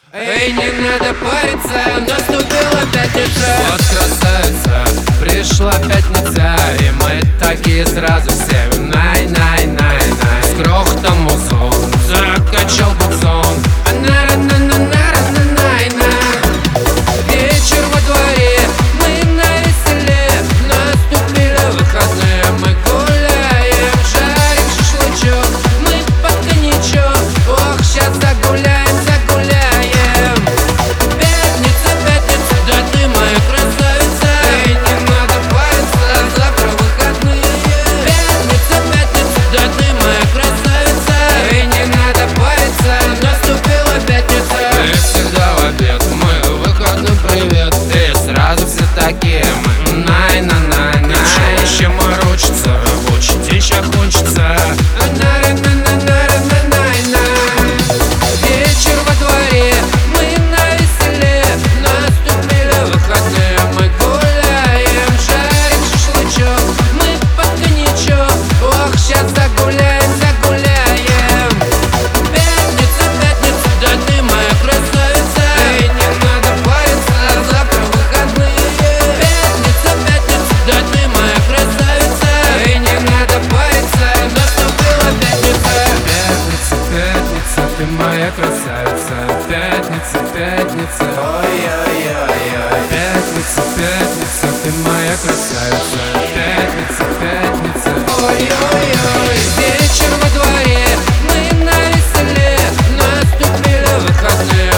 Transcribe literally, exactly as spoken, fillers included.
Эй, не надо париться, наступила пятница. Вот красавица, пришла пятница, и мы такие сразу все най-най-най-най. С грохотом музон закачал буксон. На-на-на-на-на-на-на-на. Вечер во дворе, мы навеселе. Наступили выходные, мы гуляем, жарим шашлычок, мы под коньячок. Ох, сейчас загуляем, загуляем. Пятница, пятница, да ты моя красавица. Эй, не надо париться, завтра выходные. Пятница, пятница, да ты моя красавица. Эй, не надо париться, наступила пятница. И всегда в обед мы выходным привет. И сразу все такие мы най-на-най-най. Еще морочится, рабочий день ща кончится. Вечер во дворе, мы навеселе. Наступили выходные, мы гуляем, жарим шашлычок, мы под коньячок. Ох, сейчас загуляем, загуляем. Пятница, пятница, да ты моя красавица. Эй, не надо париться, завтра выходные. Пятница, пятница, да ты моя красавица. Эй, не надо париться, наступила пятница. Пятница, пятница, ты моя красавица. Пятница, пятница, ой-ой-ой-ой. Пятница, пятница, ты моя красавица. Пятница, пятница, ой-ой-ой. Вечер во дворе, мы навеселе. Наступили выходные.